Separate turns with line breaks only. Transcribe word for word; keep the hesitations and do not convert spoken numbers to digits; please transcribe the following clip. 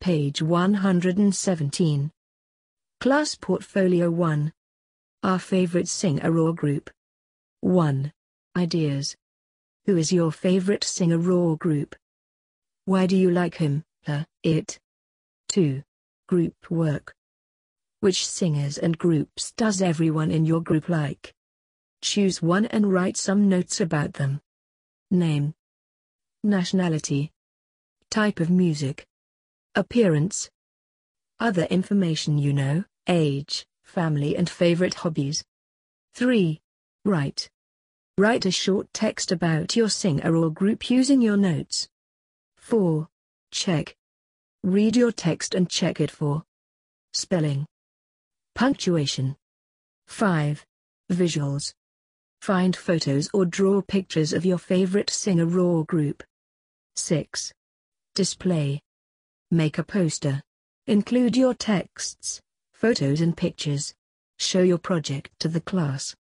page one hundred seventeen. Class Portfolio one. Our favorite singer or group. one. Ideas. Who is your favorite singer or group? Why do you like him, her, it? two. Group work. Which singers and groups does everyone in your group like? Choose one and write some notes about them. Name. Nationality. Type of music. Appearance. Other information you know, age, family and favorite hobbies. three. Write. Write a short text about your singer or group using your notes. four. Check. Read your text and check it for spelling. Punctuation. five. Visuals. Find photos or draw pictures of your favorite singer or group. six. Display. Make a poster. Include your texts, photos and pictures. Show your project to the class.